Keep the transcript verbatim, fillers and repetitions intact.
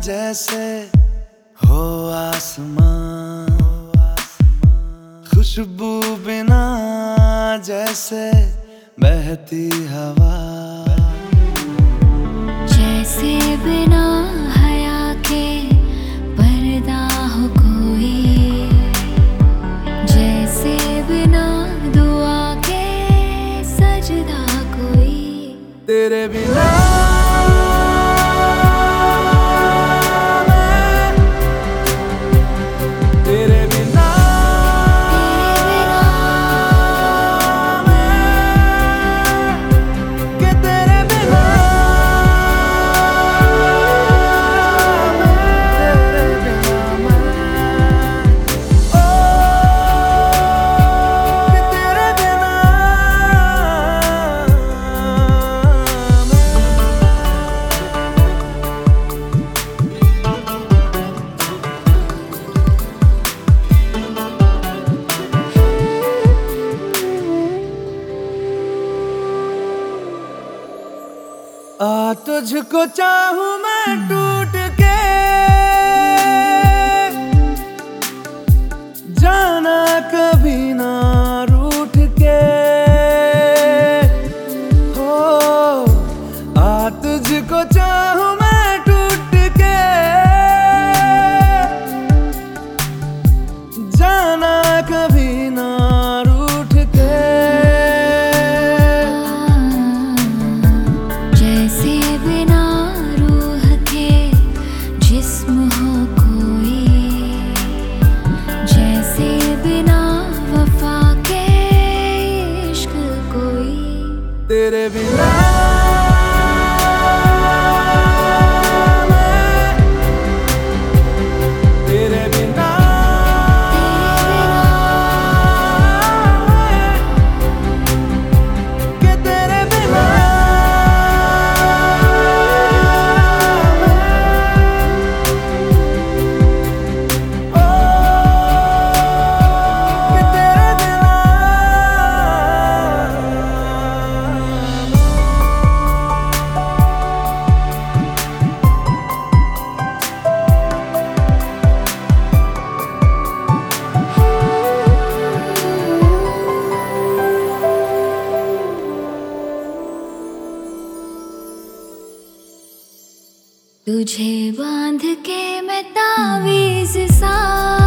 जैसे हो आसमां, खुशबू बिना जैसे बहती हवा, जैसे बिना हया के पर्दा हो कोई, जैसे बिना दुआ के सजदा कोई। तेरे बिना तेरे बिना के तेरे बिना तेरे बिना ओ के तेरे बिना आ तुझको चाहूं मैं टूट के, जाना कभी ना रूठ के हो। आ तुझको चाहूं मैं टूट के, जाना कभी ना रूठ के। जैसे बिना रूह के जिस्म हो कोई, जैसे बिना वफा के इश्क कोई। तेरे बिना तेरे बिना के तेरे बिना ओ के तेरे बिना। तुझे बांध के मैं तावीज़ सा